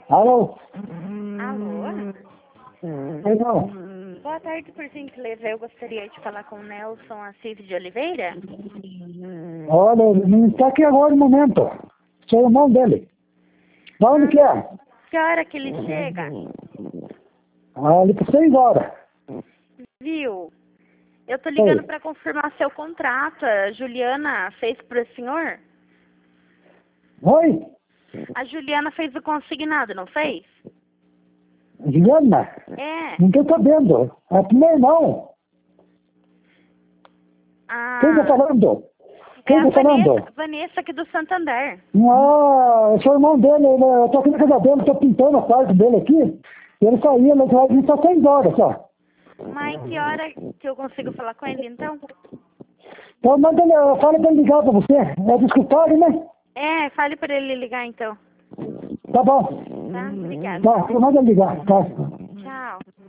Alô? Alô? Então, Boa tarde, por gentileza. Eu gostaria de falar com o Nelson Assis de Oliveira. olha, ele não está aqui agora no momento. Sou o irmão dele. Da onde que é? Que hora que ele chega? Ele precisa ir embora. Viu? Eu tô ligando Oi. para confirmar seu contrato. A Juliana fez pro senhor? Oi? A Juliana fez o consignado, não fez? Juliana? É. Não estou sabendo. É pro meu irmão. Quem está Ah, falando? é Quem a está falando? Vanessa aqui do Santander. Eu sou o irmão dele. Eu estou aqui na casa dele, estou pintando a parte dele aqui. Ele saiu, ele vai vir só 6 horas só. Mas que hora que eu consigo falar com ele, então? Então manda ele, fala para ele ligar para você. É do escritório, né? É, fale para ele ligar, então. Tá bom. Tá? Obrigada. Tá, manda ele ligar. Tá. Tchau.